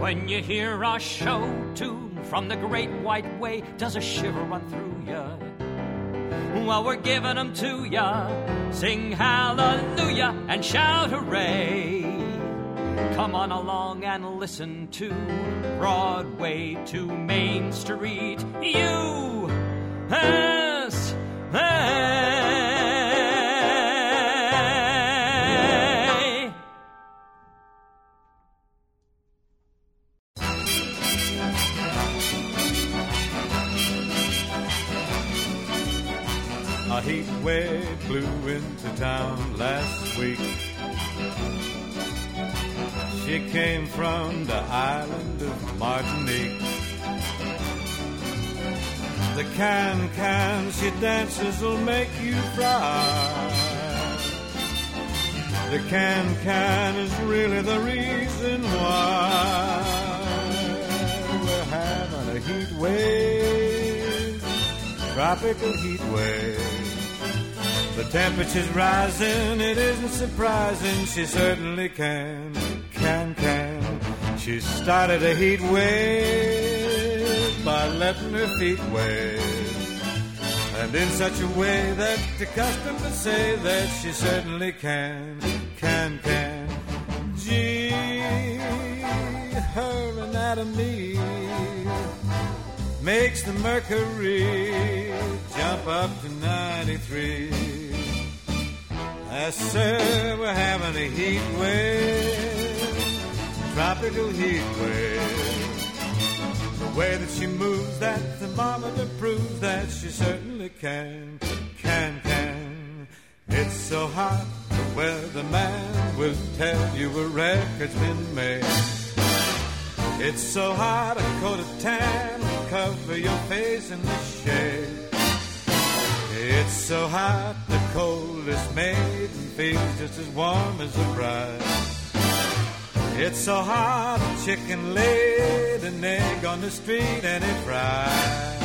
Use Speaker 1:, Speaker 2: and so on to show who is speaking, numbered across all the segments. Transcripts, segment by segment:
Speaker 1: When you hear our show tune from the Great White Way, does a shiver run through ya? Well, we're giving them to ya. Sing hallelujah and shout hooray. Come on along and listen to Broadway to Main Street. USA.
Speaker 2: A heat wave blew into town last week. She came from the island of Martinique. The can she dances will make you fly. The can is really the reason why we're having a heat wave, tropical heat wave. The temperature's rising, it isn't surprising, she certainly can. She started a heat wave by letting her feet wave, and in such a way that the customers say that she certainly can. Gee, her anatomy makes the mercury jump up to 93. Yes, sir, we're having a heat wave, tropical heat wave. The way that she moves, that thermometer proves that she certainly can. It's so hot, the weatherman will tell you a record's been made. It's so hot, a coat of tan will cover your face in the shade. It's so hot, the coldest maiden feels just as warm as a bride. It's so hot, a chicken laid an egg on the street and it fried.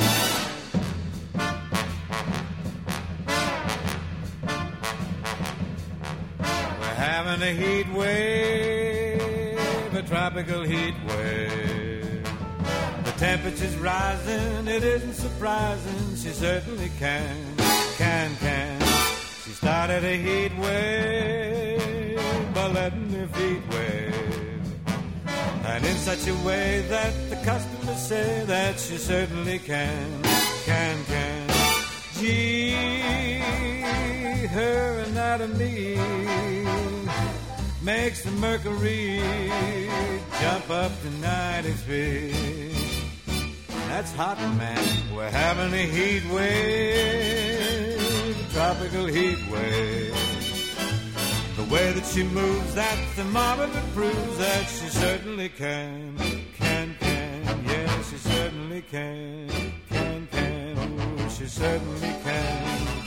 Speaker 2: We're having a heat wave, a tropical heat wave. The temperature's rising, it isn't surprising, she certainly can. She started a heat wave by letting her feet wave, and in such a way that the customers say that she certainly can. Gee, her anatomy makes the mercury jump up to 93. That's hot, man. We're having a heat wave, a tropical heat wave. The way that she moves, that thermometer proves that she certainly can. Yeah, she certainly can. Oh, she certainly can.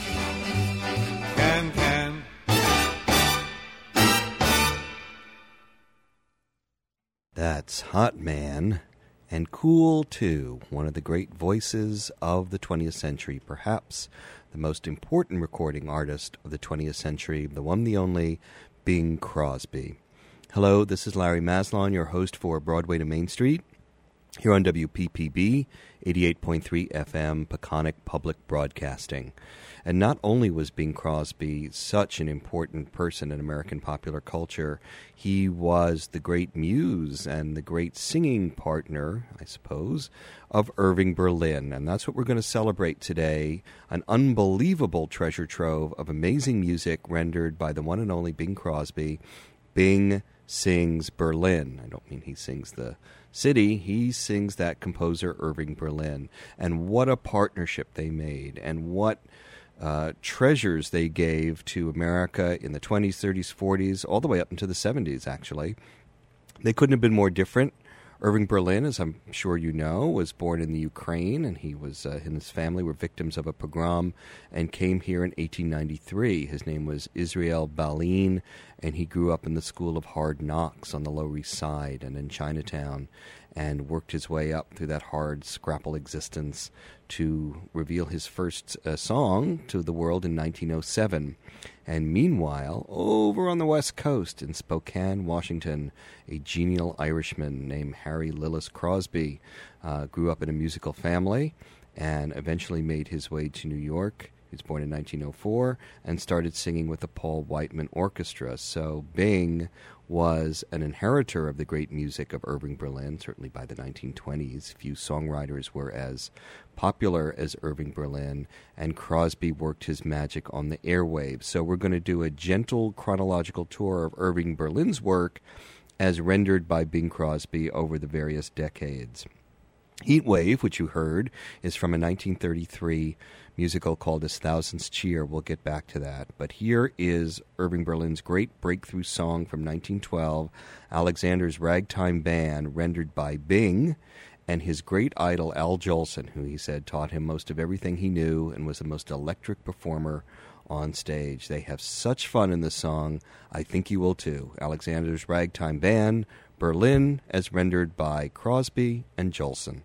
Speaker 3: That's Hot Man. And Cool, too, one of the great voices of the 20th century, perhaps the most important recording artist of the 20th century, the one, the only, Bing Crosby. Hello, this is Larry Maslon, your host for Broadway to Main Street, here on WPPB, 88.3 FM, Peconic Public Broadcasting. And not only was Bing Crosby such an important person in American popular culture, he was the great muse and the great singing partner, I suppose, of Irving Berlin. And that's what we're going to celebrate today, an unbelievable treasure trove of amazing music rendered by the one and only Bing Crosby. Bing sings Berlin. I don't mean he sings the city, he sings that composer Irving Berlin. And what a partnership they made, and what treasures they gave to America in the 20s, 30s, 40s, all the way up into the 70s, actually. They couldn't have been more different. Irving Berlin, as I'm sure you know, was born in the Ukraine, and he was and his family were victims of a pogrom and came here in 1893. His name was Israel Balin, and he grew up in the School of Hard Knocks on the Lower East Side and in Chinatown, and worked his way up through that hard scrapple existence to reveal his first song to the world in 1907. And meanwhile, over on the West Coast in Spokane, Washington, a genial Irishman named Harry Harry Lillis Crosby. Grew up in a musical family and eventually made his way to New York. He was born in 1904 and started singing with the Paul Whiteman Orchestra. So Bing was an inheritor of the great music of Irving Berlin, certainly by the 1920s. Few songwriters were as popular as Irving Berlin, and Crosby worked his magic on the airwaves. So we're going to do a gentle chronological tour of Irving Berlin's work as rendered by Bing Crosby over the various decades. Heat Wave, which you heard, is from a 1933 musical called As Thousands Cheer. We'll get back to that. But here is Irving Berlin's great breakthrough song from 1912, Alexander's Ragtime Band, rendered by Bing and his great idol Al Jolson, who he said taught him most of everything he knew and was the most electric performer on stage. They have such fun in this song. I think you will too. Alexander's Ragtime Band, Berlin, as rendered by Crosby and Jolson.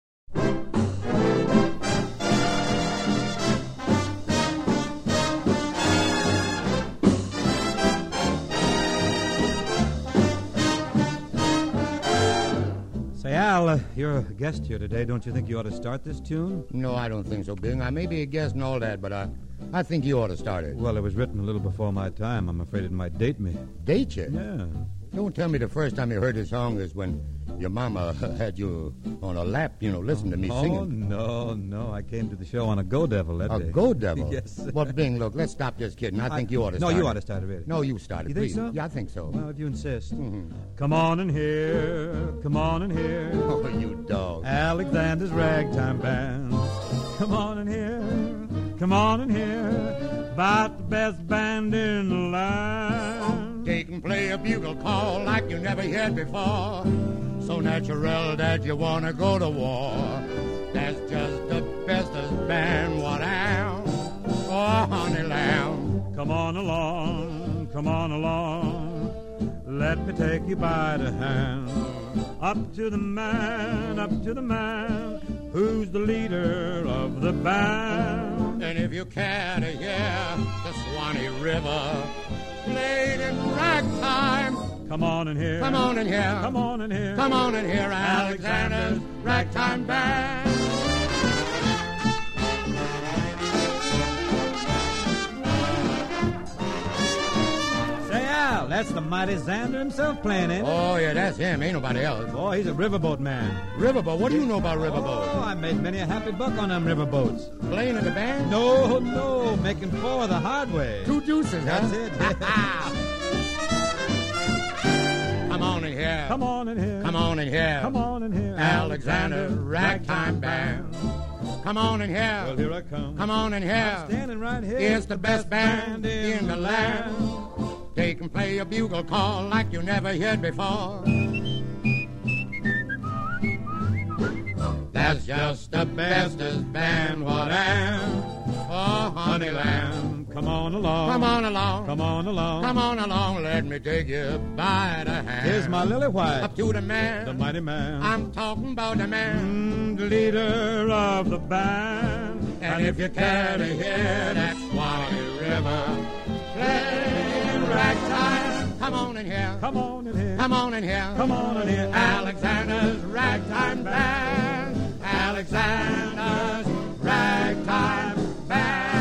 Speaker 4: Say, Al, you're a guest here today. Don't you think you ought to start this tune?
Speaker 5: No, I don't think so, Bing. I may be a guest and all that, but I think you ought to start it.
Speaker 4: Well, it was written a little before my time. I'm afraid it might date me.
Speaker 5: Date you?
Speaker 4: Yeah.
Speaker 5: Don't tell me the first time you heard this song is when your mama had you on her lap, listening to me singing.
Speaker 4: Oh, no. I came to the show on a Go Devil that day.
Speaker 5: A Go Devil?
Speaker 4: Yes.
Speaker 5: Well, Bing, look, let's stop this kidding. I think you ought to start it.
Speaker 4: No, you ought to start it, really.
Speaker 5: No, you start it,
Speaker 4: You
Speaker 5: please.
Speaker 4: think so?
Speaker 5: Yeah, I think so.
Speaker 4: Well, if you insist.
Speaker 5: Mm-hmm.
Speaker 4: Come on in here, come on in here.
Speaker 5: Oh, you dog.
Speaker 4: Alexander's Ragtime Band. Come on in here, come on in here. About the best band in the land.
Speaker 5: They can play a bugle call like you never heard before. So natural that you want to go to war. That's just the bestest band what am. Oh, honey lamb.
Speaker 4: Come on along, come on along. Let me take you by the hand. Up to the man, who's the leader of the band.
Speaker 5: And if you care to hear the Swanee River played in ragtime,
Speaker 4: come on in here,
Speaker 5: come on in here,
Speaker 4: come on in here,
Speaker 5: come on in here, Alexander's Ragtime Band.
Speaker 4: Say, Al, that's the mighty Xander himself playing it.
Speaker 5: Oh, yeah, that's him. Ain't nobody else.
Speaker 4: Oh, he's a riverboat man.
Speaker 5: Riverboat? What do you know about riverboats?
Speaker 4: Oh, I made many a happy buck on them riverboats.
Speaker 5: Playing in the band?
Speaker 4: No, making four the hard way.
Speaker 5: Two deuces, huh?
Speaker 4: That's it.
Speaker 5: Come on in here.
Speaker 4: Come on in here.
Speaker 5: Come on in here.
Speaker 4: Come on in here.
Speaker 5: Alexander's Ragtime Band. Come on in here.
Speaker 4: Well, here I come.
Speaker 5: Come on in here.
Speaker 4: I'm standing right here.
Speaker 5: It's the best band in the land. They can play a bugle call like you never heard before. That's just the bestest band what am. Oh, honey lamb.
Speaker 4: Come on along.
Speaker 5: Come on along.
Speaker 4: Come on along.
Speaker 5: Come on along. Let me take you by the hand.
Speaker 4: Here's my lily white.
Speaker 5: Up to the man.
Speaker 4: The mighty man.
Speaker 5: I'm talking about the man.
Speaker 4: The leader of the band.
Speaker 5: And if you care to hear that Swanee River play ragtime, come on in here.
Speaker 4: Come on in here.
Speaker 5: Come on in here.
Speaker 4: Come on in here.
Speaker 5: Alexander's Ragtime Band. Alexander's Ragtime Band.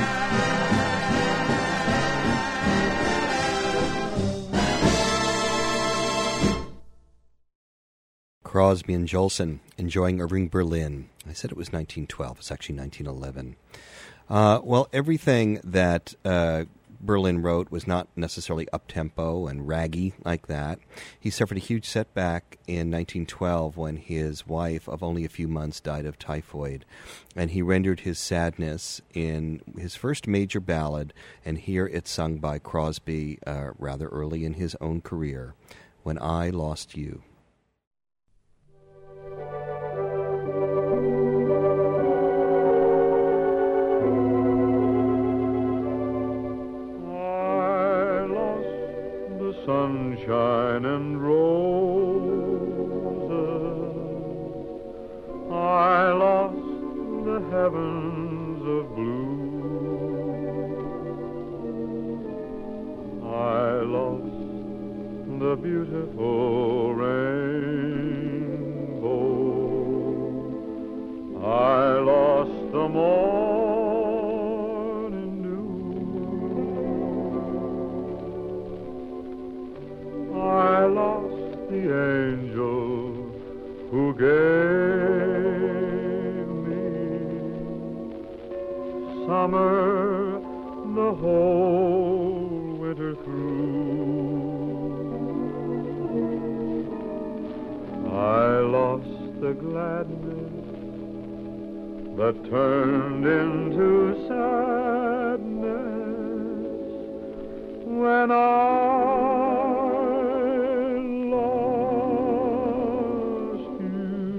Speaker 3: Crosby and Jolson enjoying Irving Berlin. I said it was 1912. It's actually 1911. Well, everything that Berlin wrote was not necessarily up-tempo and raggy like that. He suffered a huge setback in 1912 when his wife of only a few months died of typhoid, and he rendered his sadness in his first major ballad, and here it's sung by Crosby rather early in his own career, When I Lost You.
Speaker 6: Sunshine and roses, I lost the heavens of blue, I lost the beautiful rain, the angel who gave me summer the whole winter through. I lost the gladness that turned into sadness when I lost you.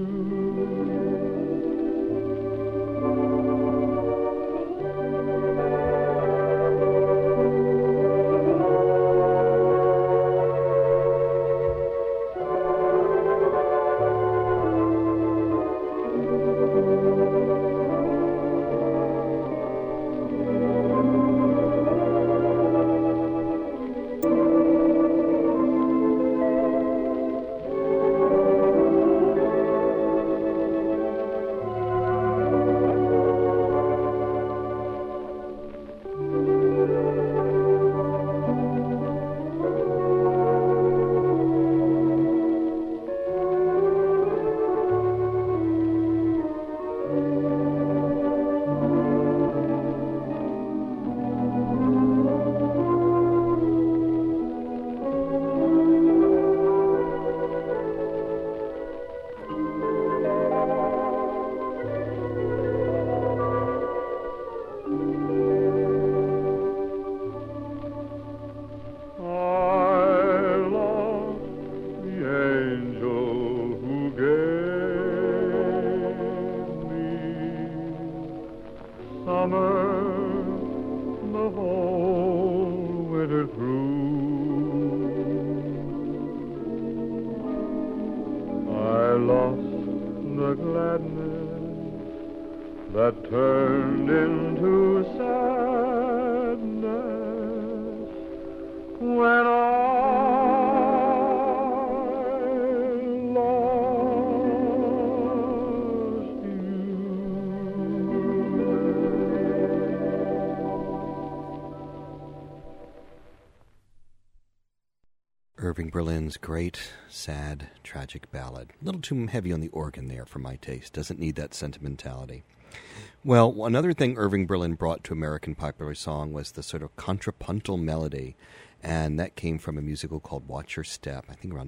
Speaker 3: Irving Berlin's great, sad, tragic ballad. A little too heavy on the organ there for my taste. Doesn't need that sentimentality. Well, another thing Irving Berlin brought to American popular song was the sort of contrapuntal melody, and that came from a musical called Watch Your Step, I think around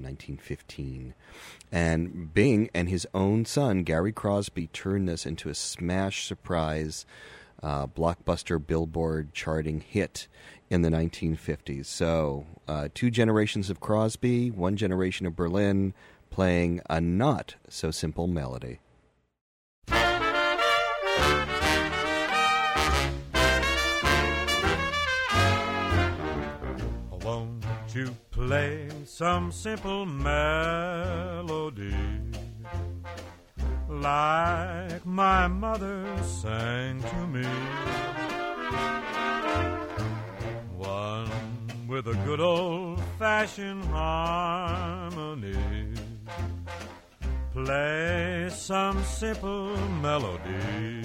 Speaker 3: 1915. And Bing and his own son, Gary Crosby, turned this into a smash surprise blockbuster Billboard charting hit in the 1950s. So 2 generations of Crosby, 1 generation of Berlin, playing a not-so-simple melody.
Speaker 4: Won't you play some simple melody like my mother sang to me? One with a good old-fashioned harmony. Play some simple melody.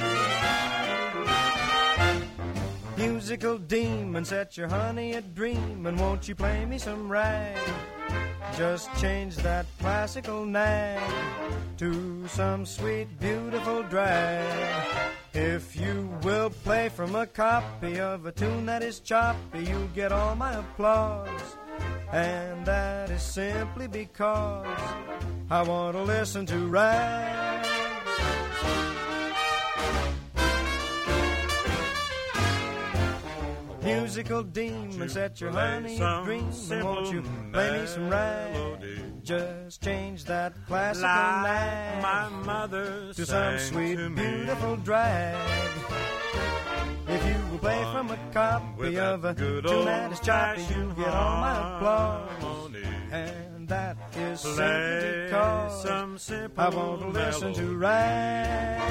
Speaker 7: Musical demon, set your honey a dreamin'. Won't you play me some rag? Just change that classical nag to some sweet, beautiful drag. If you will play from a copy of a tune that is choppy, you'll get all my applause. And that is simply because I want to listen to rag. Musical demon, set your honey a dream. Won't you play me some rag? Just change that classical nag
Speaker 4: my mother
Speaker 7: to some sweet, beautiful drag. If you will play from a copy of a tune that is choppy, you'll get all my applause. And that is simply because I want to listen to rag.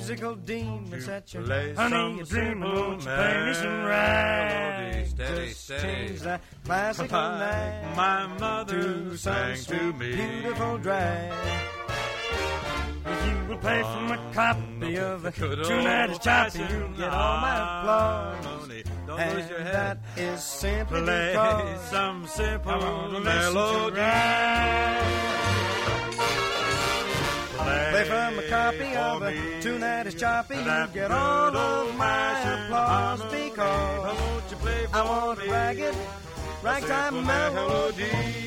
Speaker 7: musical demon, set your
Speaker 2: play
Speaker 7: honey
Speaker 2: some
Speaker 7: a dreaming, won't you
Speaker 2: simple
Speaker 7: play me some rag?
Speaker 2: melody, steady,
Speaker 7: Just
Speaker 2: steady.
Speaker 7: change that classical
Speaker 2: Like
Speaker 7: nag
Speaker 2: my mother
Speaker 7: to some
Speaker 2: sang to
Speaker 7: sweet,
Speaker 2: me.
Speaker 7: beautiful drag. If you will play from a copy of a
Speaker 2: Good
Speaker 7: tune that is
Speaker 2: old
Speaker 7: choppy,
Speaker 2: fashioned
Speaker 7: you'll get all my applause.
Speaker 2: harmony. Don't
Speaker 7: And
Speaker 2: lose your
Speaker 7: that
Speaker 2: head.
Speaker 7: is simply
Speaker 2: Play
Speaker 7: because
Speaker 2: some
Speaker 7: I
Speaker 2: simple
Speaker 7: want to listen to
Speaker 2: melody.
Speaker 7: rag. Play from a copy
Speaker 2: for
Speaker 7: of a
Speaker 2: me
Speaker 7: tune that is choppy, you
Speaker 2: that
Speaker 7: get
Speaker 2: good
Speaker 7: all of my
Speaker 2: old-fashioned
Speaker 7: applause
Speaker 2: harmony.
Speaker 7: because
Speaker 2: Won't you play
Speaker 7: I
Speaker 2: for
Speaker 7: want
Speaker 2: me
Speaker 7: a ragged, ragtime
Speaker 2: simple
Speaker 7: melody.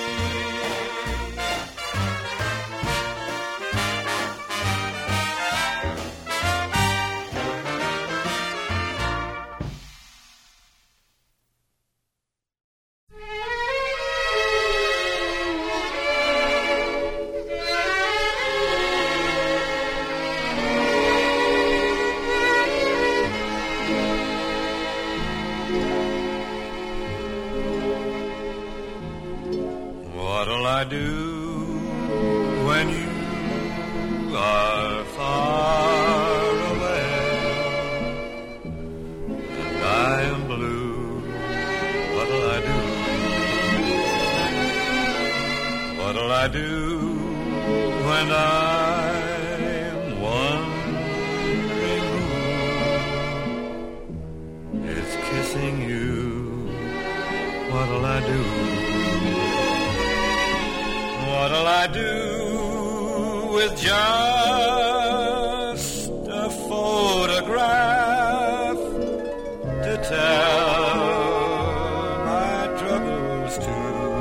Speaker 2: What'll I do when you are far away and I am blue? What'll I do? What'll I do when I'm wondering who is kissing you? What'll I do? What'll I do with just a photograph to tell my troubles to?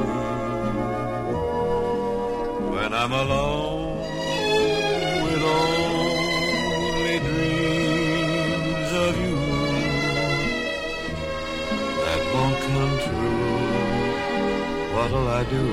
Speaker 2: When I'm alone with only dreams of you that won't come true, what'll I do?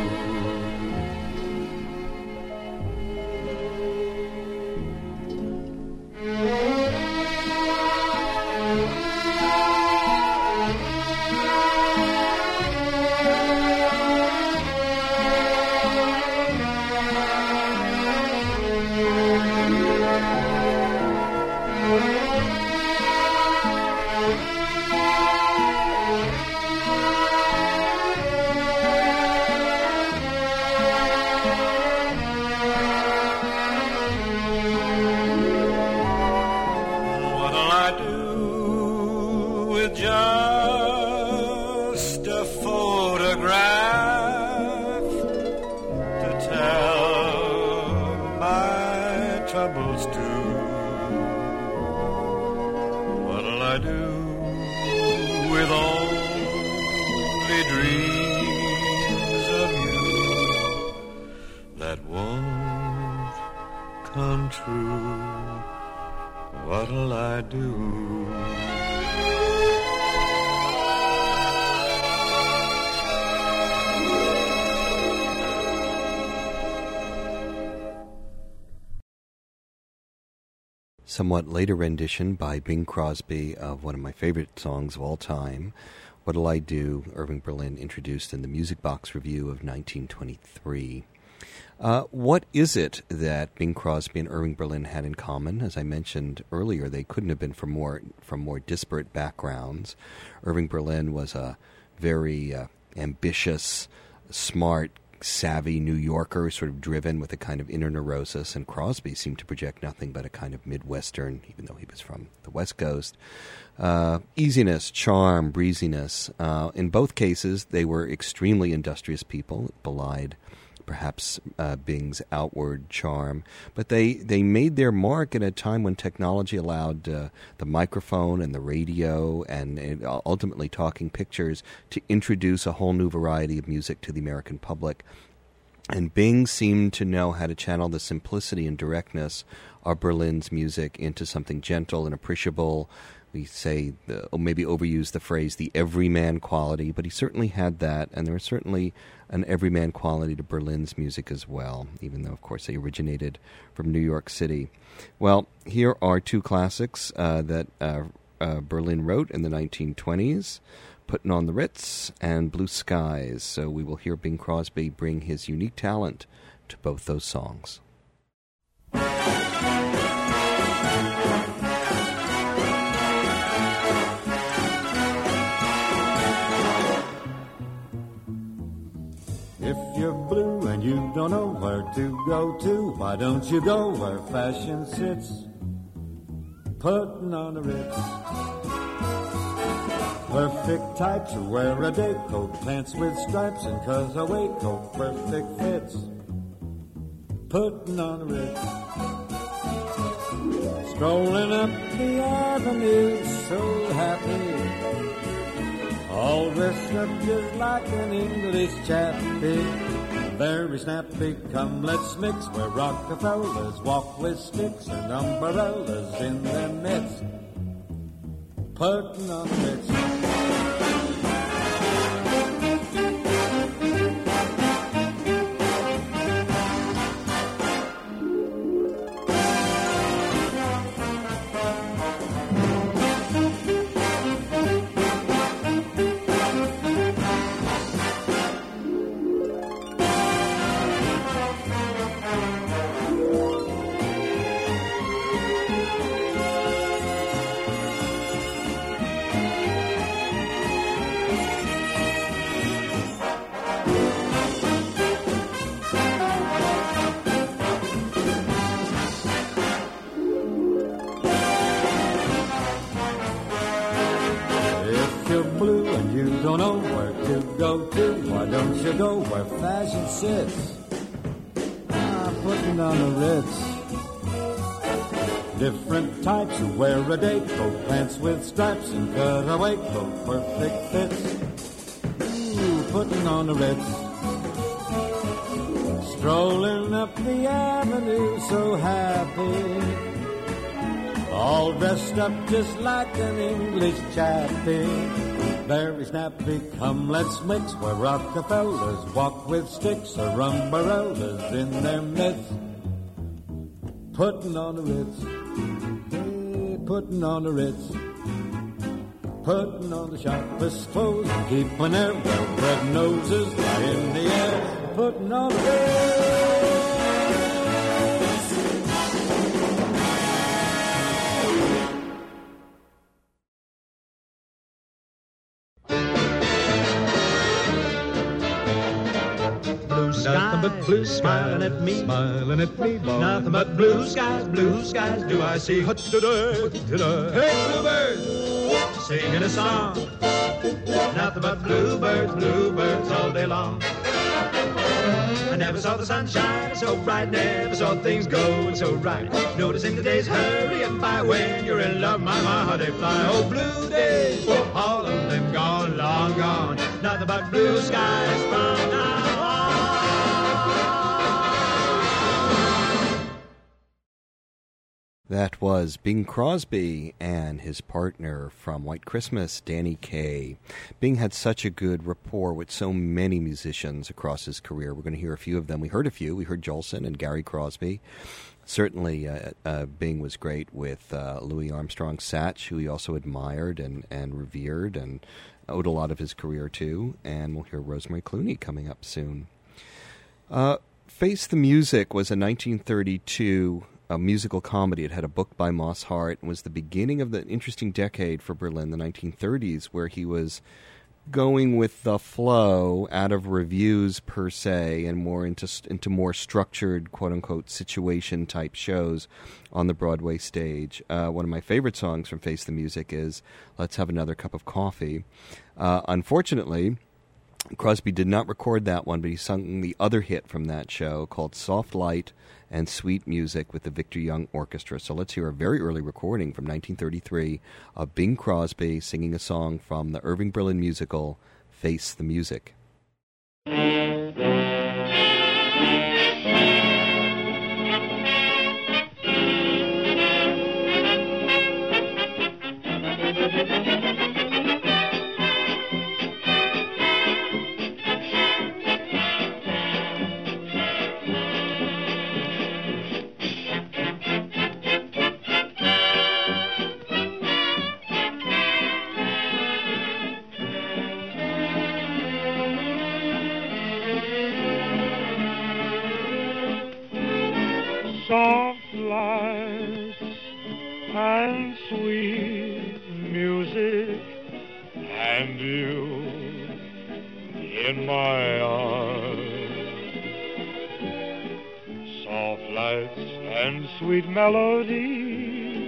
Speaker 2: What'll I do with just a photograph to tell my troubles to? What'll I do with only dreams of you that won't come true? What'll I do?
Speaker 3: Somewhat later rendition by Bing Crosby of one of my favorite songs of all time, What'll I Do, Irving Berlin introduced in the Music Box Review of 1923. What is it that Bing Crosby and Irving Berlin had in common? As I mentioned earlier, they couldn't have been from more disparate backgrounds. Irving Berlin was a very ambitious, smart, savvy New Yorker, sort of driven with a kind of inner neurosis, and Crosby seemed to project nothing but a kind of Midwestern, even though he was from the West Coast, easiness, charm, breeziness. In both cases, they were extremely industrious people, belied perhaps Bing's outward charm. But they made their mark at a time when technology allowed the microphone and the radio and ultimately talking pictures to introduce a whole new variety of music to the American public. And Bing seemed to know how to channel the simplicity and directness of Berlin's music into something gentle and appreciable. We say, maybe overuse the phrase, the everyman quality, but he certainly had that, and there was certainly an everyman quality to Berlin's music as well, even though, of course, they originated from New York City. Well, here are two classics that Berlin wrote in the 1920s, Puttin' on the Ritz and Blue Skies. So we will hear Bing Crosby bring his unique talent to both those songs.
Speaker 8: you're blue and you don't know where to go to, why don't you go where fashion sits? Putting on the Ritz. Perfect types who wear a day coat, pants with stripes and cutaway coat, perfect fits. Putting on the Ritz. Strolling up the avenue, so happy, all dressed up just like an English chappie. Very snappy, come let's mix, where Rockefellers walk with sticks and umbrellas in their midst. Putting on the Ritz. Go where fashion sits. Putting on the Ritz. Different types who wear a day coat, pants with stripes and cutaway coat, perfect fits. Putting on the Ritz. Strolling up the avenue, so happy, all dressed up just like an English chappie. Very snappy, come let's mix, where Rockefellers walk with sticks or umbrellas in their midst. Putting on the Ritz, hey, putting on the Ritz. Putting on the sharpest clothes and keeping their well-bred noses high in the air. Putting on the Ritz.
Speaker 4: Nothing but blue smiling at me, boy. Nothing but blue skies do I see. Hey, bluebirds, singing a song. Nothing but bluebirds all day long. I never saw the sunshine so bright, never saw things going so right. Noticing the days hurrying by when you're in love, my how they fly. Oh, blue days, all of them gone, long gone. Nothing but blue skies from now on.
Speaker 3: That was Bing Crosby and his partner from White Christmas, Danny Kaye. Bing had such a good rapport with so many musicians across his career. We're going to hear a few of them. We heard a few. We heard Jolson and Gary Crosby. Certainly, Bing was great with Louis Armstrong Satch, who he also admired and revered and owed a lot of his career to. And we'll hear Rosemary Clooney coming up soon. Face the Music was a 1932 a musical comedy. It had a book by Moss Hart and was the beginning of the interesting decade for Berlin, the 1930s, where he was going with the flow out of reviews per se and more into more structured, quote-unquote, situation-type shows on the Broadway stage. One of my favorite songs from Face the Music is Let's Have Another Cup of Coffee. Unfortunately, Crosby did not record that one, but he sung the other hit from that show called Soft Light and Sweet Music with the Victor Young Orchestra. So let's hear a very early recording from 1933 of Bing Crosby singing a song from the Irving Berlin musical, Face the Music.
Speaker 6: Soft lights and sweet music, and you in my arms. lights and sweet melody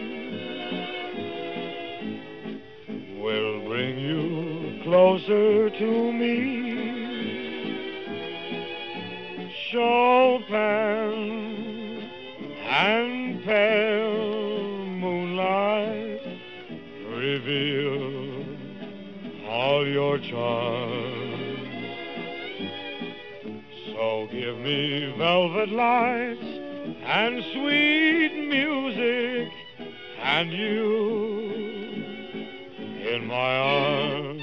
Speaker 6: will bring you closer to me. Chopin and pale moonlight reveal all your charms. So give me velvet lights and sweet music, and you in my arms.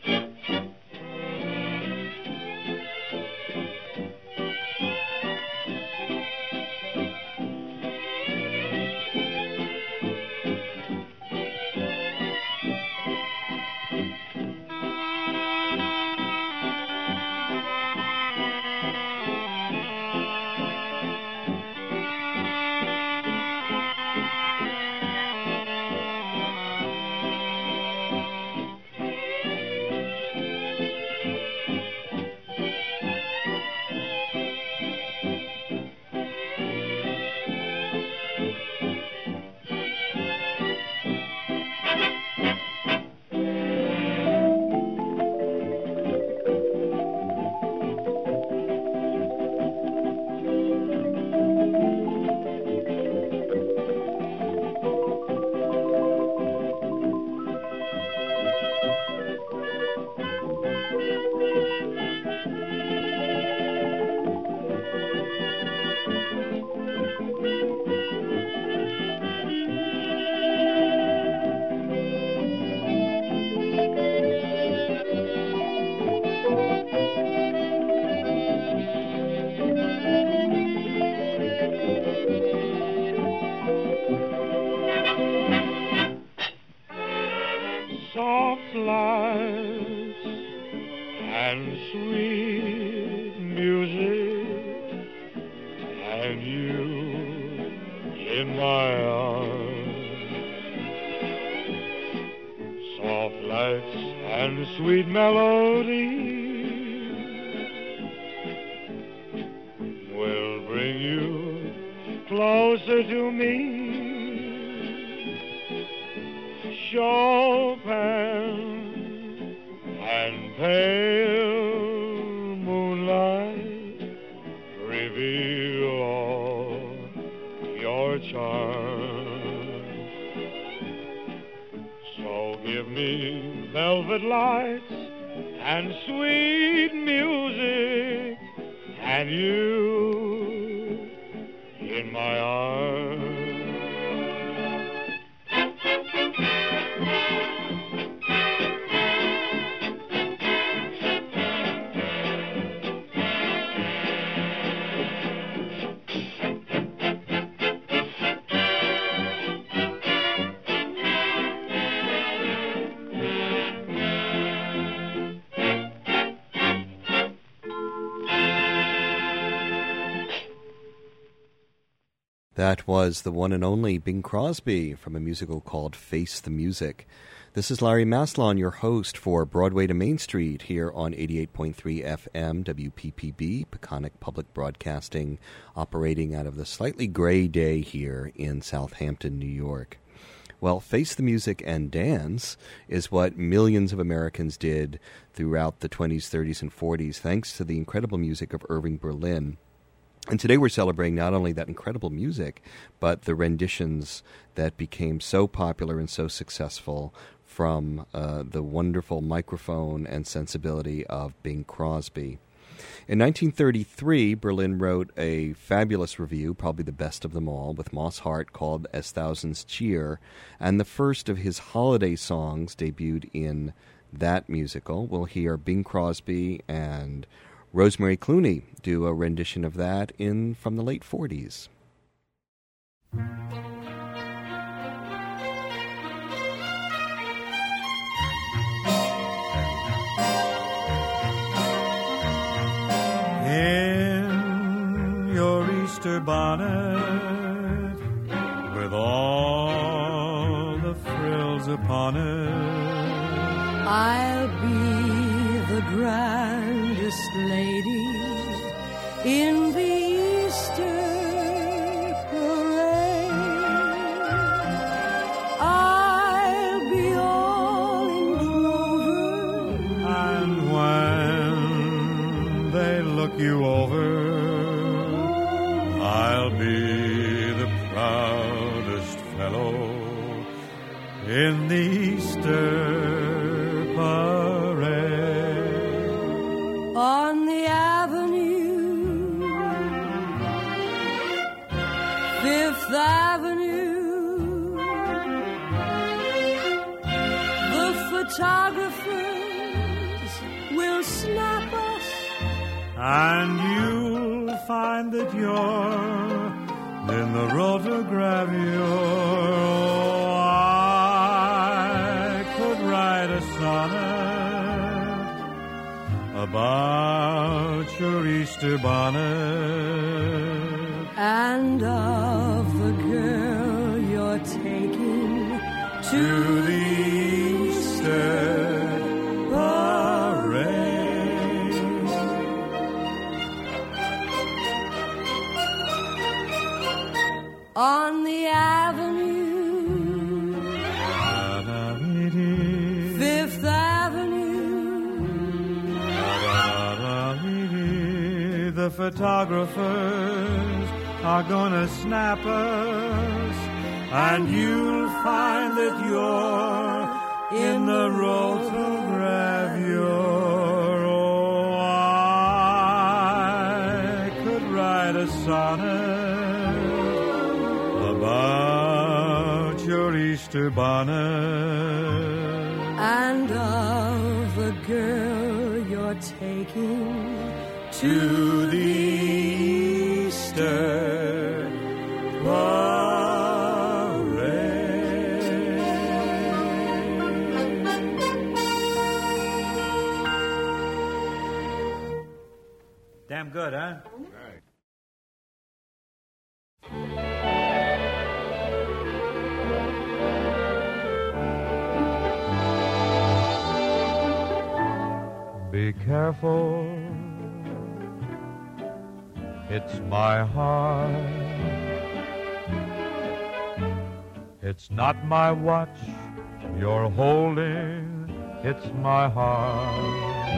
Speaker 6: Soft lights and sweet music, and you in my arms. Soft lights and sweet melody will bring you closer to me. Chopin and pale moonlight reveal all your charms. So give me velvet lights and sweet music, and you in my arms.
Speaker 3: That was the one and only Bing Crosby from a musical called Face the Music. This is Larry Maslon, your host for Broadway to Main Street here on 88.3 FM WPPB, Peconic Public Broadcasting, operating out of the slightly gray day here in Southampton, New York. Well, Face the Music and Dance is what millions of Americans did throughout the 20s, 30s, and 40s, thanks to the incredible music of Irving Berlin. And today we're celebrating not only that incredible music, but the renditions that became so popular and so successful from the wonderful microphone and sensibility of Bing Crosby. In 1933, Berlin wrote a fabulous review, probably the best of them all, with Moss Hart, called As Thousands Cheer, and the first of his holiday songs debuted in that musical. We'll hear Bing Crosby and Rosemary Clooney do a rendition of that from the late 40s.
Speaker 8: In your Easter bonnet, with all the frills upon it,
Speaker 9: I'll be the grandest lady in the Easter
Speaker 2: I'll be the proudest fellow in the Easter parade.
Speaker 9: On the avenue, Fifth Avenue, the photographers will snap us,
Speaker 2: and you'll find that you're in the rotogravure. I could write a sonnet about your Easter bonnet,
Speaker 9: and of the girl you're taking
Speaker 2: to the Easter parade.
Speaker 9: on the avenue, Fifth Avenue.
Speaker 2: The photographers are gonna snap us, and you'll find that you're in the rotogravure. Oh, I could write a sonnet about your Easter bonnet,
Speaker 9: and of the girl you're taking
Speaker 2: to the Easter parade.
Speaker 10: Damn good, huh?
Speaker 2: Be careful, it's my heart. It's not my watch you're holding, it's my heart.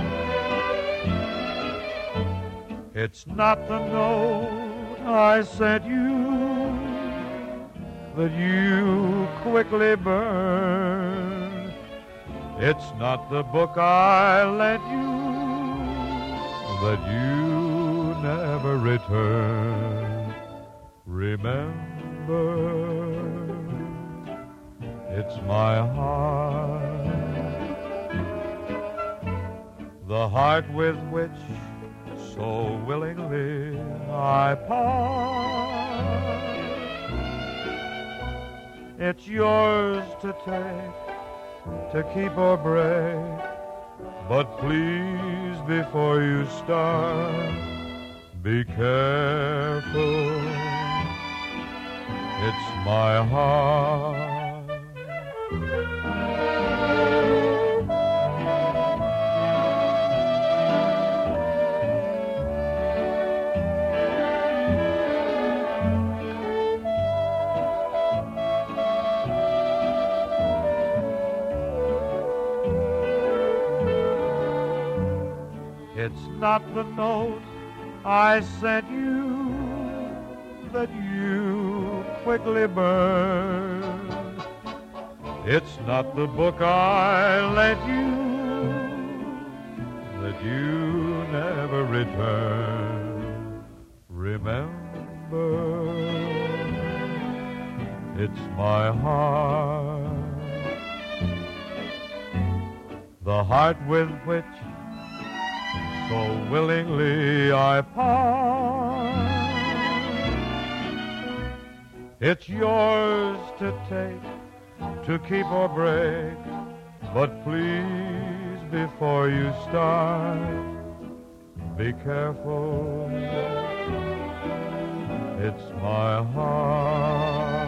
Speaker 2: It's not the note I sent you that you quickly burned. It's not the book I lent you that you never returned. Remember, it's my heart, the heart with which so willingly I part. It's yours to take, to keep or break, but please, before you start, be careful, it's my heart. It's not the note I sent you that you quickly burned. It's not the book I lent you that you never returned. Remember, it's my heart, the heart with which so willingly I part. It's yours to take, to keep or break, but please, before you start, be careful, it's my heart.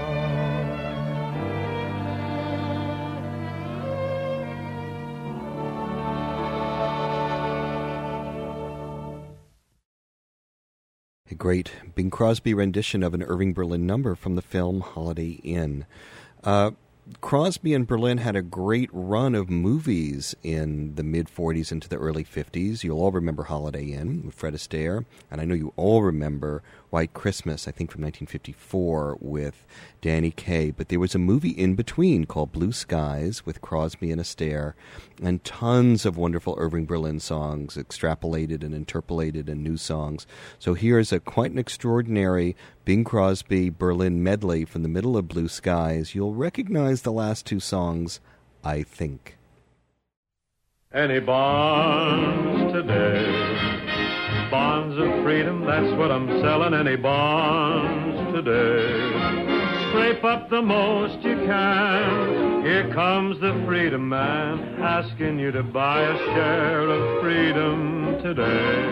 Speaker 3: A great Bing Crosby rendition of an Irving Berlin number from the film Holiday Inn. Crosby and Berlin had a great run of movies in the mid-40s into the early 50s. You'll all remember Holiday Inn with Fred Astaire, and I know you all remember White Christmas, I think from 1954, with Danny Kaye. But there was a movie in between called Blue Skies with Crosby and Astaire, and tons of wonderful Irving Berlin songs, extrapolated and interpolated and new songs. So here's quite an extraordinary Bing Crosby Berlin medley from the middle of Blue Skies. You'll recognize the last two songs, I think.
Speaker 6: Any bonds today? Bonds of freedom, that's what I'm selling. Any bonds today? Scrape up the most you can. Here comes the freedom man, asking you to buy a share of freedom today.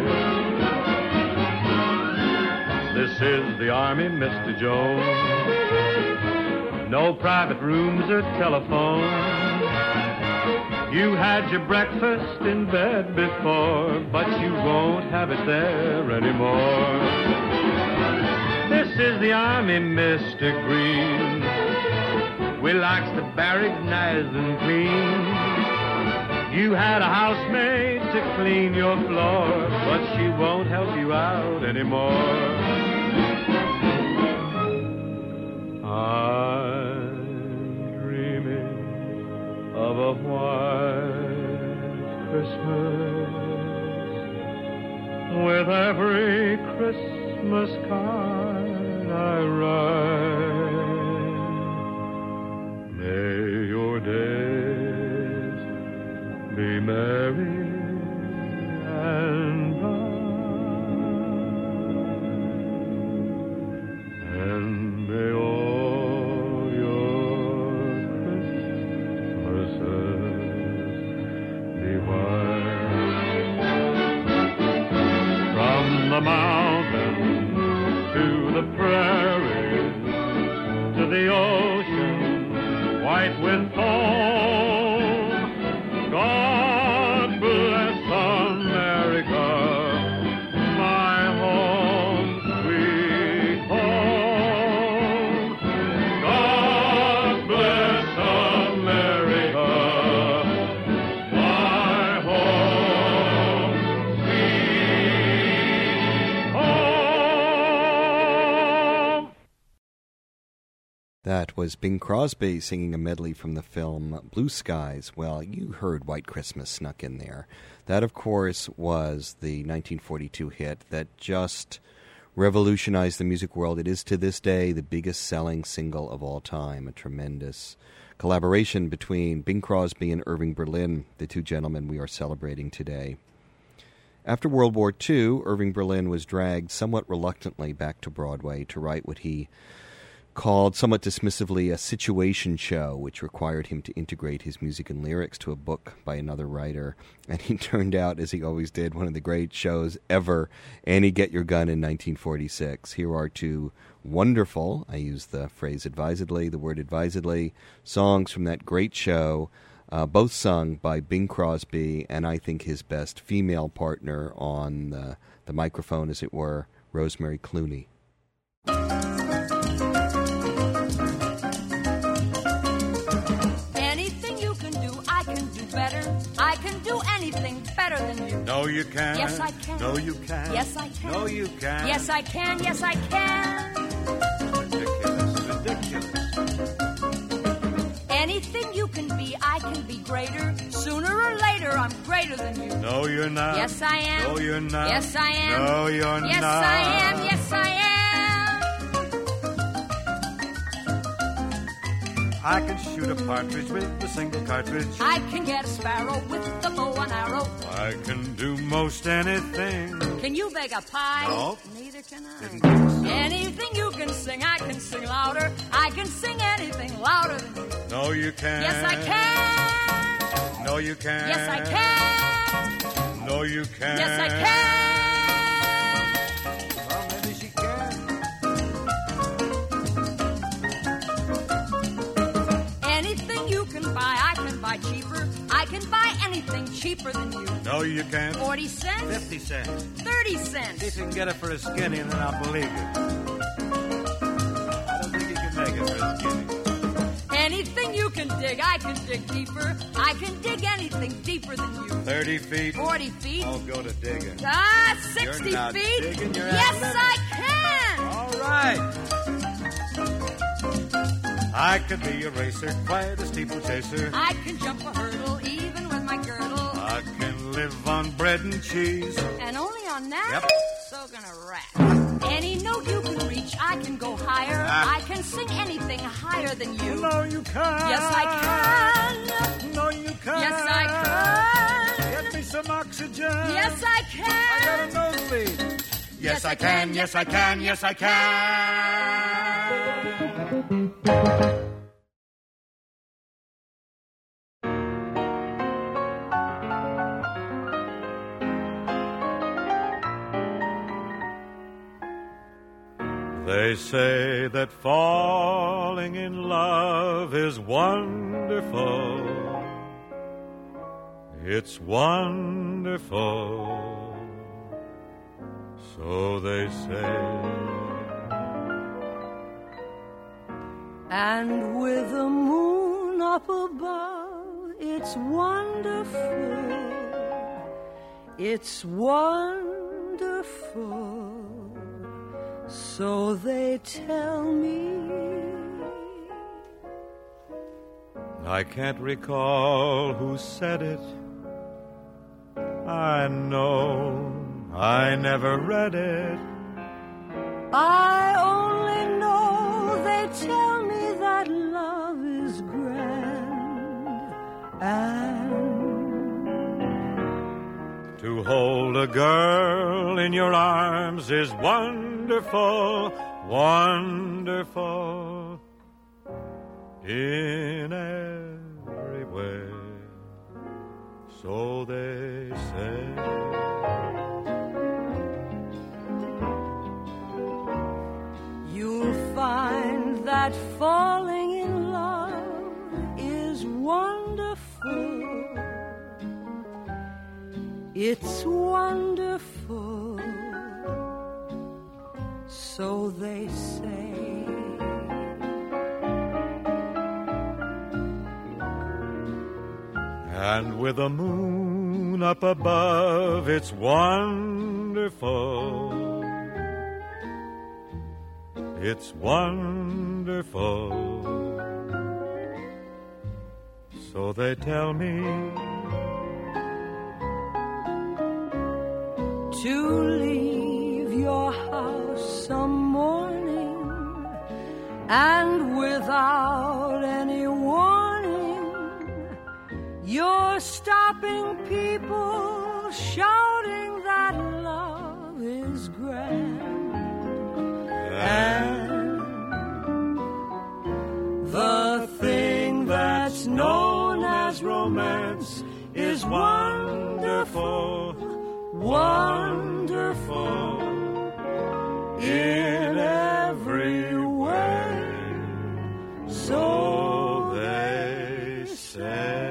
Speaker 6: This is the Army, Mr. Jones. No private rooms or telephone. You had your breakfast in bed before, but you won't have it there anymore. This is the Army, Mr. Green. We likes the barracks nice and clean. You had a housemaid to clean your floor, but she won't help you out anymore. I'm dreaming of a white Christmas, with every Christmas card I write. May your days be merry and bright, and may all your Christmases be white. From the mountains to the prairies to the ocean, white with foam, God bless America, my home, sweet home. God bless America, my home, sweet home.
Speaker 3: That was Bing Crosby singing a medley from the film Blue Skies. Well, you heard White Christmas snuck in there. That, of course, was the 1942 hit that just revolutionized the music world. It is to this day the biggest selling single of all time, a tremendous collaboration between Bing Crosby and Irving Berlin, the two gentlemen we are celebrating today. After World War II, Irving Berlin was dragged somewhat reluctantly back to Broadway to write what he called somewhat dismissively a situation show, which required him to integrate his music and lyrics to a book by another writer. And he turned out, as he always did, one of the great shows ever, Annie Get Your Gun in 1946. Here are two wonderful, I use the phrase advisedly, the word advisedly, songs from that great show, both sung by Bing Crosby and I think his best female partner on the microphone, as it were, Rosemary Clooney.
Speaker 9: I can do anything better than you.
Speaker 2: No, you can.
Speaker 9: Yes, I can.
Speaker 2: No, you can.
Speaker 9: Yes, I can.
Speaker 2: No, you can.
Speaker 9: Yes, I can. Yes, I can.
Speaker 2: Ridiculous, ridiculous.
Speaker 9: Anything you can be, I can be greater. Sooner or later, I'm greater than you.
Speaker 2: No, you're not.
Speaker 9: Yes, I am.
Speaker 2: No, you're not.
Speaker 9: Yes, I am.
Speaker 2: No, you're
Speaker 9: yes,
Speaker 2: not.
Speaker 9: Yes, I am. Yes, I am.
Speaker 2: I can shoot a partridge with a single cartridge.
Speaker 9: I can get a sparrow with the bow and arrow.
Speaker 2: I can do most anything.
Speaker 9: Can you bake a pie?
Speaker 2: No.
Speaker 9: Neither can I.
Speaker 2: Didn't think so.
Speaker 9: Anything you can sing, I can sing louder. I can sing anything louder than you.
Speaker 2: No, you can.
Speaker 9: Yes, I can.
Speaker 2: No, you can.
Speaker 9: Yes, I can.
Speaker 2: No, you can.
Speaker 9: Yes, I can.
Speaker 2: Well, maybe she can.
Speaker 9: Anything you can buy, I can buy cheaper. I can buy anything cheaper than you.
Speaker 2: No, you can't.
Speaker 9: 40 cents?
Speaker 2: 50 cents.
Speaker 9: 30 cents.
Speaker 2: See if you can get it for a skinny, and then I'll believe you. I don't think you can make it for a skinny.
Speaker 9: Anything you can dig, dig. I can dig deeper. I can dig anything deeper than you.
Speaker 2: 30 feet.
Speaker 9: 40 feet.
Speaker 2: I'll go to digging.
Speaker 9: 60
Speaker 2: You're not
Speaker 9: feet.
Speaker 2: digging, you're
Speaker 9: yes,
Speaker 2: out
Speaker 9: I can.
Speaker 2: All right. I could be a racer, quite a steeplechaser.
Speaker 9: I can jump a hurdle, even with my girdle.
Speaker 2: I can live on bread and cheese.
Speaker 9: And only on that?
Speaker 2: Yep.
Speaker 9: So gonna rap. Any note you can reach, I can go higher. I can sing anything higher than you.
Speaker 2: No, you can't.
Speaker 9: Yes, I can.
Speaker 2: No, you can't.
Speaker 9: Yes, I can.
Speaker 2: Get me some oxygen.
Speaker 9: Yes, I can.
Speaker 2: I got a nosebleed. Yes, I can. Yes, I can. Yes, I can. They say that falling in love is wonderful. It's wonderful. So they say.
Speaker 11: And with the moon up above, it's wonderful. It's wonderful. So they tell me.
Speaker 2: I can't recall who said it. I know I never read it.
Speaker 11: I only know they tell me that love is grand and
Speaker 2: to hold a girl in your arms is wonderful, wonderful in every way. So they say.
Speaker 11: You'll find that falling in love is wonderful. It's wonderful. So they say.
Speaker 2: And with the moon up above, it's wonderful. It's wonderful. So they tell me.
Speaker 11: To leave your house some morning and without any warning, you're stopping people shouting that love is grand. And the thing that's known as romance is wonderful, wonderful in every way. So they say.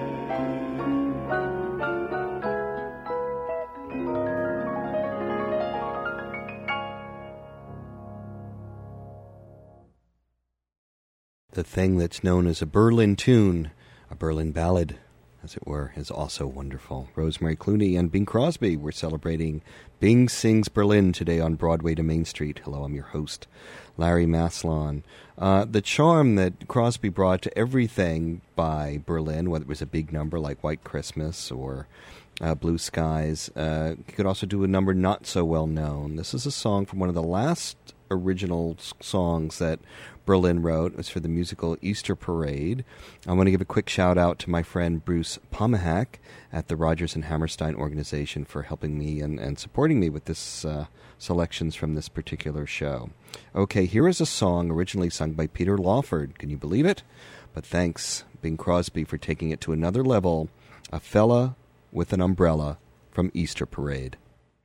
Speaker 3: The thing that's known as a Berlin tune, a Berlin ballad, as it were, is also wonderful. Rosemary Clooney and Bing Crosby were celebrating Bing Sings Berlin today on Broadway to Main Street. Hello, I'm your host, Larry Maslon. The charm that Crosby brought to everything by Berlin, whether it was a big number like White Christmas or Blue Skies, he could also do a number not so well known. This is a song from one of the last original songs that Berlin wrote. It was for the musical Easter Parade. I want to give a quick shout out to my friend Bruce Pomahak at the Rodgers and Hammerstein organization for helping me and supporting me with this selections from this particular show. Okay, here is a song originally sung by Peter Lawford. Can you believe it? But thanks, Bing Crosby, for taking it to another level. A Fella with an Umbrella from Easter Parade.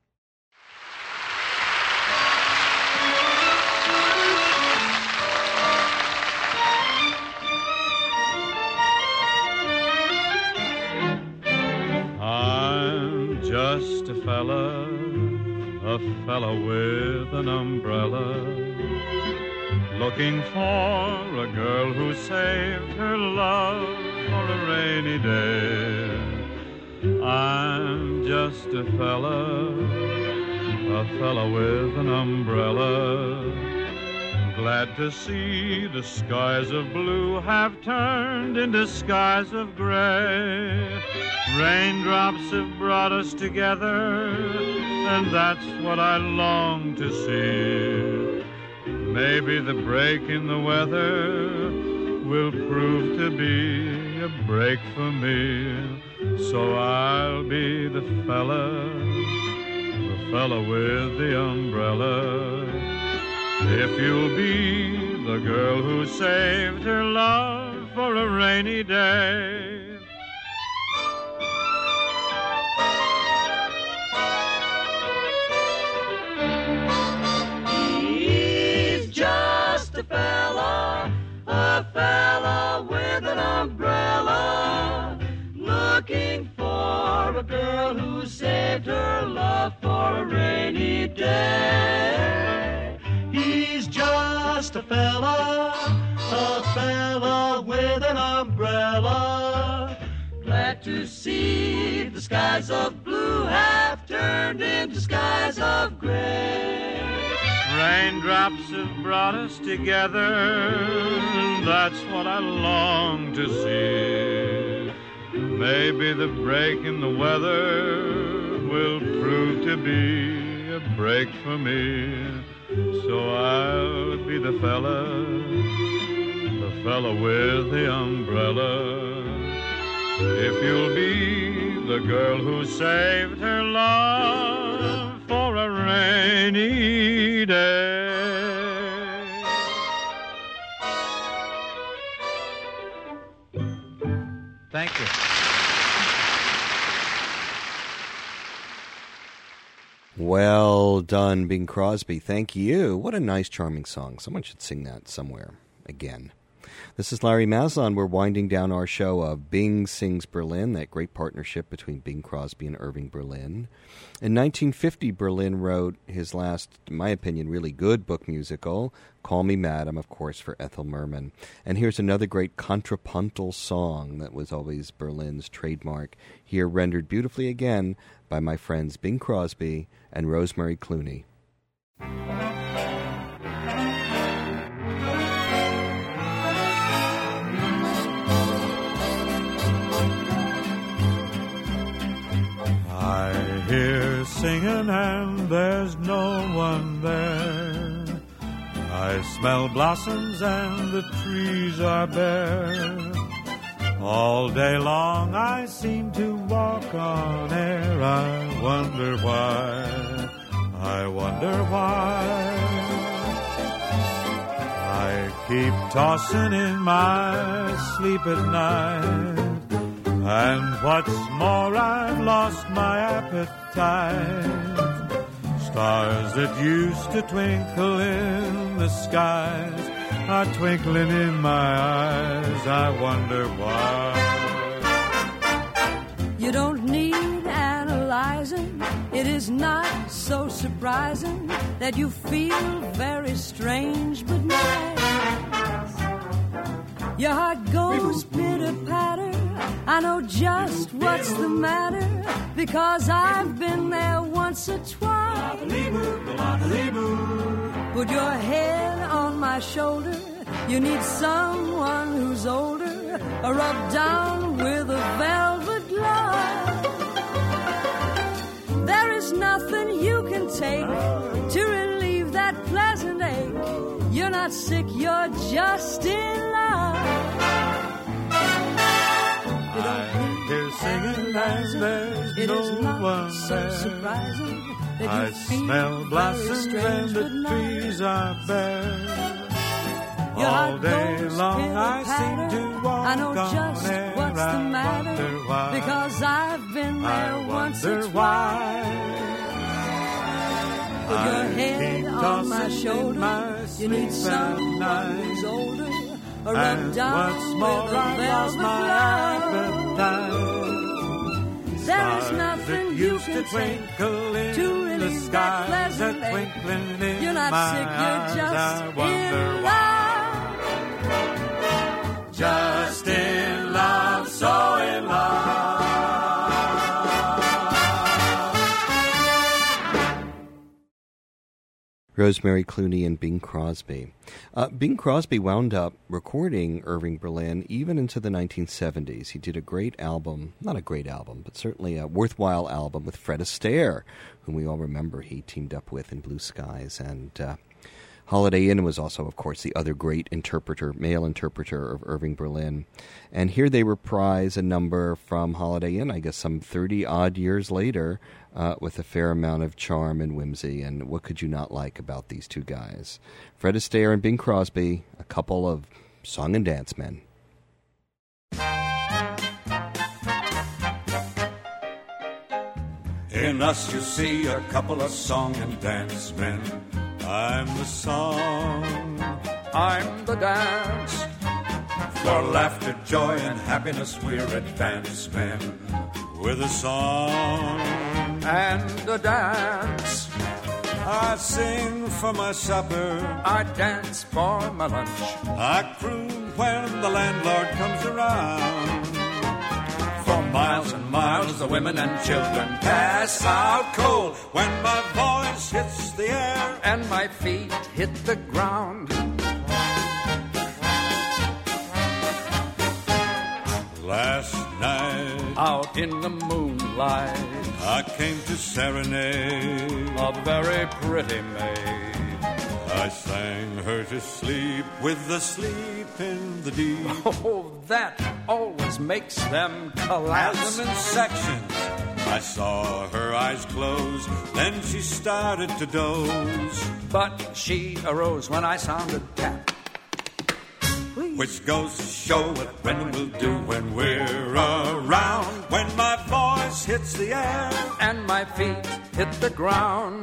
Speaker 6: Just a fella with an umbrella. looking for a girl who saved her love for a rainy day. I'm just a fella with an umbrella, glad to see the skies of blue have turned into skies of gray. Raindrops have brought us together, and that's what I long to see. Maybe the break in the weather will prove to be a break for me. So I'll be the fella with the umbrella. If you'll be the girl who saved her love for a rainy day.
Speaker 12: He's just a fella with an umbrella, looking for a girl who saved her love for a rainy day. He's just a fella with an umbrella, glad to see the skies of blue have turned into skies of gray.
Speaker 6: Raindrops have brought us together, and that's what I long to see. Maybe the break in the weather will prove to be a break for me. So I'll be the fella with the umbrella. If you'll be the girl who saved her love for a rainy day.
Speaker 10: Thank you.
Speaker 3: Well done, Bing Crosby. Thank you. What a nice, charming song. Someone should sing that somewhere again. This is Larry Maslon. We're winding down our show of Bing Sings Berlin, that great partnership between Bing Crosby and Irving Berlin. In 1950, Berlin wrote his last, in my opinion, really good book musical, Call Me Madam, of course, for Ethel Merman. And here's another great contrapuntal song that was always Berlin's trademark, here rendered beautifully again by my friends Bing Crosby and Rosemary Clooney.
Speaker 4: I hear singing and there's no one there. I smell blossoms and the trees are bare. All day long I seem to walk on air. I wonder why, I wonder why. I keep tossing in my sleep at night. And what's more, I've lost my appetite. Stars that used to twinkle in the skies are twinkling in my eyes. I wonder why.
Speaker 11: You don't need analyzing. It is not so surprising that you feel very strange but nice. Your heart goes pitter-patter. I know just what's the matter, because I've been there once or twice. Put your head on my shoulder. You need someone who's older, or rub down with a velvet glove. There is nothing you can take to relieve that pleasant ache. You're not sick, you're just in love.
Speaker 4: I hear singing and there's no one there. I smell blossoms and the trees are bare. All day long I seem to walk
Speaker 11: I know
Speaker 4: on
Speaker 11: just
Speaker 4: air.
Speaker 11: what's the matter,
Speaker 4: why.
Speaker 11: because I've been there once or twice.
Speaker 4: Why.
Speaker 11: Put your head on my shoulder. You need someone who's older, or rub down with a velvet glove. There is nothing you can take to relieve that pleasant ache. You're not sick, you're just in love.
Speaker 3: Rosemary Clooney and Bing Crosby. Bing Crosby wound up recording Irving Berlin even into the 1970s. He did a great album, not a great album, but certainly a worthwhile album with Fred Astaire, whom we all remember he teamed up with in Blue Skies. And Holiday Inn was also, of course, the other great male interpreter of Irving Berlin. And here they reprise a number from Holiday Inn, I guess some 30-odd years later, with a fair amount of charm and whimsy. And what could you not like about these two guys? Fred Astaire and Bing Crosby, a couple of song and dance men.
Speaker 2: In us you see a couple of song and dance men. I'm the song, I'm the dance. For laughter, joy, and happiness we're advance men. With a song and a dance. I sing for my supper, I dance for my lunch. I croon when the landlord comes around. For miles and miles the women and children pass out cold when my voice hits the air and my feet hit the ground. Last night, out in the moonlight, I came to serenade a very pretty maid. I sang her to sleep with the sleep in the deep.
Speaker 13: Oh, that always makes them collapse.
Speaker 2: Them in sections. I saw her eyes close, then she started to doze.
Speaker 13: But she arose when I sounded tap.
Speaker 2: Which goes to show what Brendan will do when we're around. When my voice hits the air
Speaker 13: and my feet hit the ground.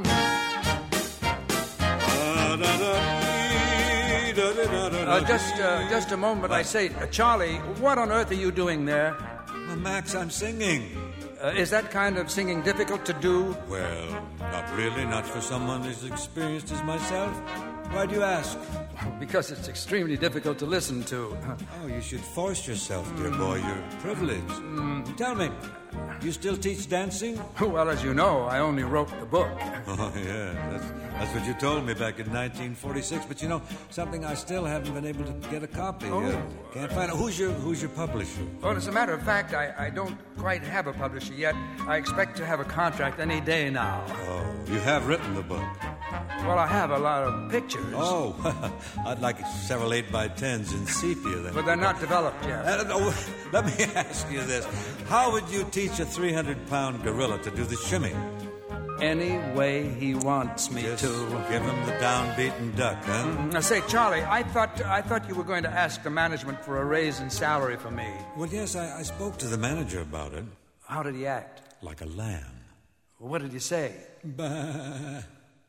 Speaker 13: Just a moment, I say, Charlie, what on earth are you doing there?
Speaker 2: Well, Max, I'm singing.
Speaker 13: Is that kind of singing difficult to do?
Speaker 2: Well, not really, not for someone as experienced as myself. Why do you ask?
Speaker 13: Because it's extremely difficult to listen to.
Speaker 2: Oh, you should force yourself, dear boy. You're privileged. Tell me, you still teach dancing?
Speaker 13: Well, as you know, I only wrote the book.
Speaker 2: Oh, yeah, that's what you told me back in 1946. But you know, something I still haven't been able to get a copy. Can't find it. Who's your publisher?
Speaker 13: Well, as a matter of fact, I don't quite have a publisher yet. I expect to have a contract any day now.
Speaker 2: Oh, you have written the book?
Speaker 13: Well, I have a lot of pictures.
Speaker 2: Oh, I'd like several 8x10s in sepia then.
Speaker 13: But they're not developed yet.
Speaker 2: Let me ask you this. How would you teach a 300-pound gorilla to do the shimmy?
Speaker 13: Any way he wants me
Speaker 2: Just
Speaker 13: to.
Speaker 2: Give him the downbeaten duck, huh?
Speaker 13: Say, Charlie, I thought you were going to ask the management for a raise in salary for me.
Speaker 2: Well, yes, I spoke to the manager about it.
Speaker 13: How did he act?
Speaker 2: Like a lamb.
Speaker 13: What did you say?
Speaker 2: Bah.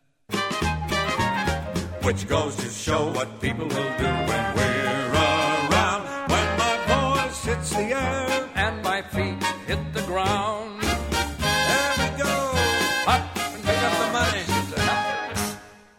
Speaker 2: Which goes to show what people will do when we're around. When my voice hits the air
Speaker 13: and my feet hit the ground.
Speaker 2: There we go. Up and pick up the money.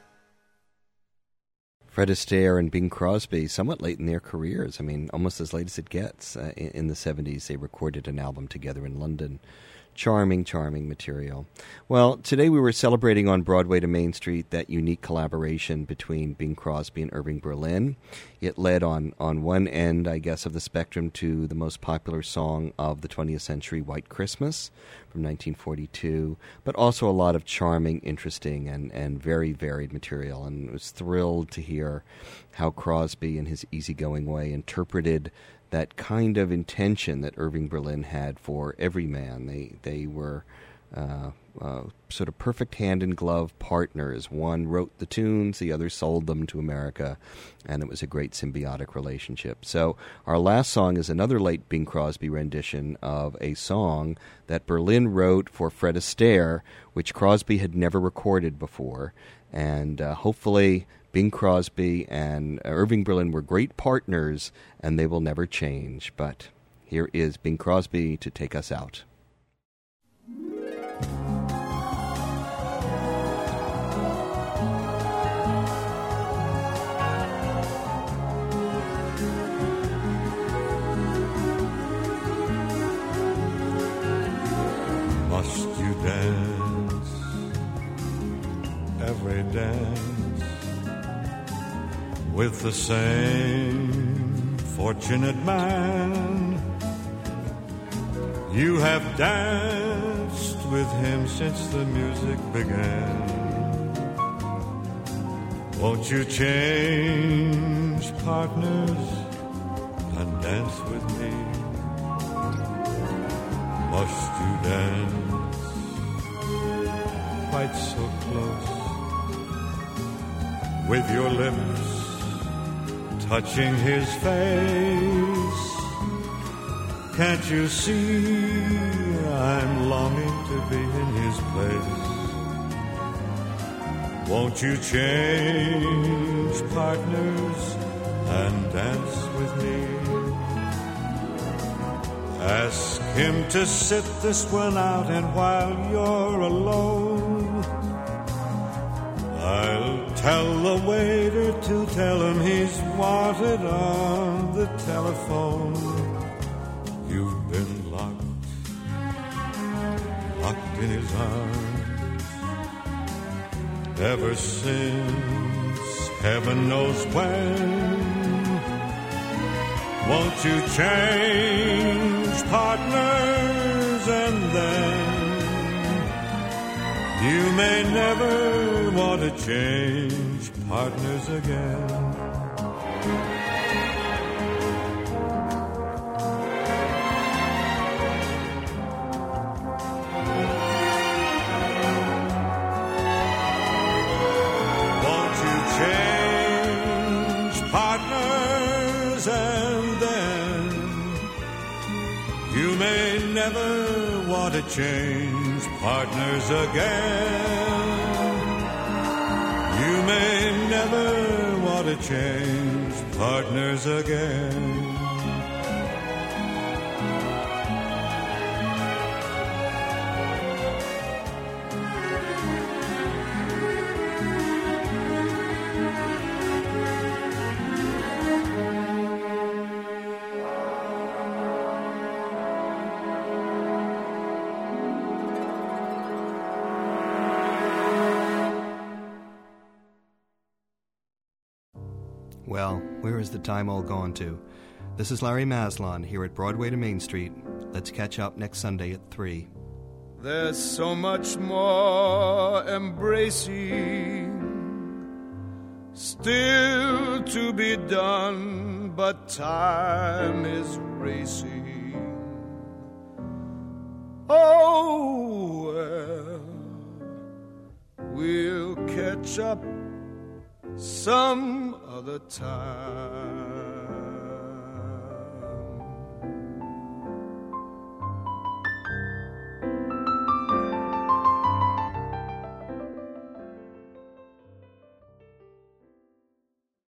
Speaker 3: Fred Astaire and Bing Crosby, somewhat late in their careers. I mean, almost as late as it gets. In the 70s, they recorded an album together in London. Charming, charming material. Well, today we were celebrating on Broadway to Main Street that unique collaboration between Bing Crosby and Irving Berlin. It led on one end, I guess, of the spectrum to the most popular song of the 20th century, White Christmas, from 1942, but also a lot of charming, interesting, and very varied material. And I was thrilled to hear how Crosby, in his easygoing way, interpreted that kind of intention that Irving Berlin had for every man. They were sort of perfect hand-in-glove partners. One wrote the tunes, the other sold them to America, and it was a great symbiotic relationship. So our last song is another late Bing Crosby rendition of a song that Berlin wrote for Fred Astaire, which Crosby had never recorded before, and hopefully Bing Crosby and Irving Berlin were great partners, and they will never change. But here is Bing Crosby to take us out.
Speaker 2: Must you dance every dance with the same fortunate man. You have danced with him since the music began. Won't you change partners and dance with me? Must you dance quite so close, with your lips touching his face? Can't you see I'm longing to be in his place? Won't you change partners and dance with me? Ask him to sit this one out, and while you're alone, I'll tell the waiter to tell him he's wanted on the telephone. You've been locked in his arms ever since heaven knows when. Won't you change partners, and then you may never want to change partners again. Won't you change partners, and then you may never want to change partners again. You may never want to change partners again.
Speaker 3: Well, where is the time all gone to? This is Larry Maslon here at Broadway to Main Street. Let's catch up next Sunday at 3.
Speaker 14: There's so much more embracing still to be done, but time is racing. Oh, well, we'll catch up some other time.